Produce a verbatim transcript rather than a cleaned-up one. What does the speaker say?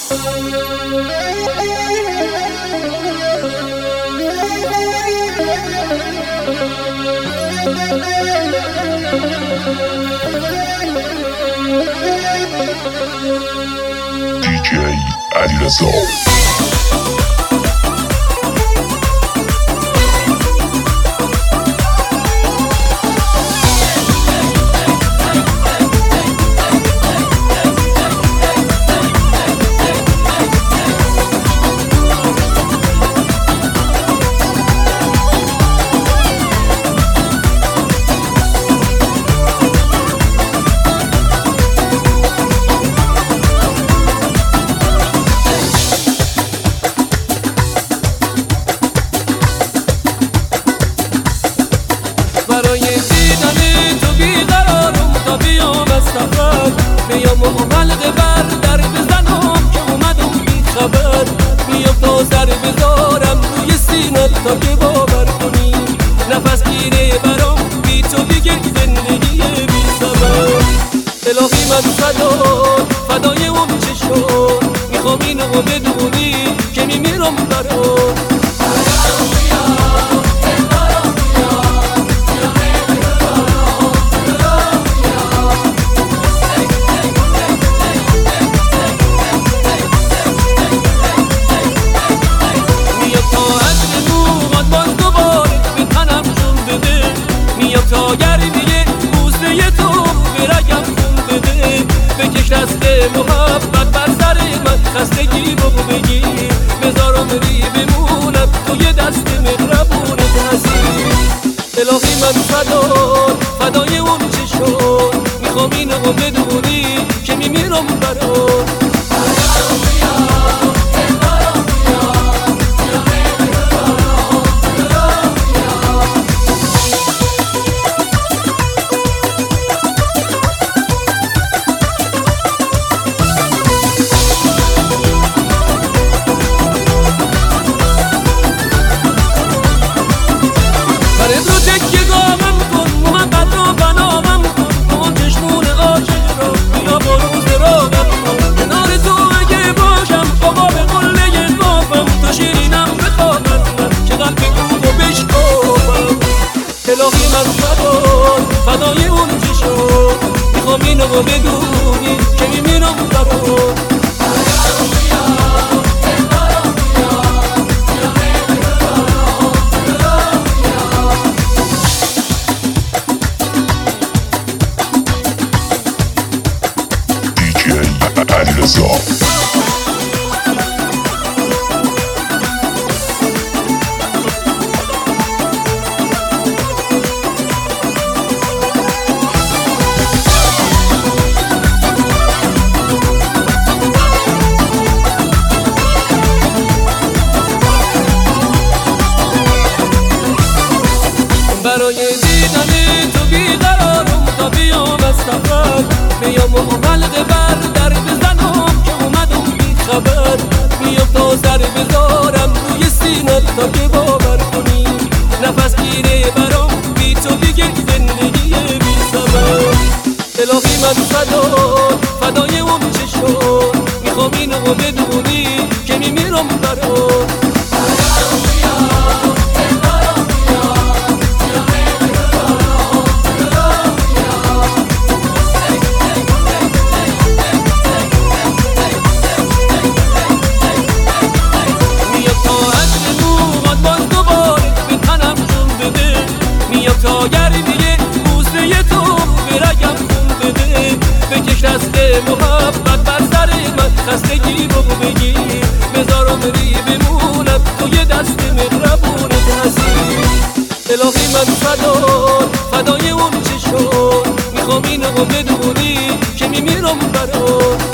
دی جی علیرضا. بیام و حلقه بر در بزنم که اومدم بی خبر. بیام تا سر بذارم روی سینت تا که باور کنی نفس گیره برام بی تو دیگه زندگی بی سبب. الهی من فدای فدای اون چشم میخوام اینو بدونی که میمیرم برام. تا گرمیه بوسه تو برگم خون بده. بکش دست محبت بر سر من خستگی رو بگیر. بذارم ری بمونم توی دست مهربونت هستی. الهی من فدای فدای اون چشم میخوام اینو بدونی که میمیرم برام. الهی من فدای فدای اون چشم میخوام اینو بدونی که میمیرم برام. دی جی علیرضا. برای دیدن تو بیقرارم تا بیام از سفر. بیام و حلقه بر در بزنم که اومدم بی خبر. بیام تا سر بذارم روی سینت تا که باور کنی نفس گیره برام بی تو دیگه زندگی بی سبب. الهی من فدای فدای اون چشم میخوام اینو بدونی که میمیرم برام. تا گرمیه بوسه تو برگم خون بده. بکش دست محبت بر سر من خستگی رو بگیر. بذارم ری بمونم توی دست مهربونت هستی. الهی من فدای فدای اون چشم میخوام اینو بدونی که میمیرم برام.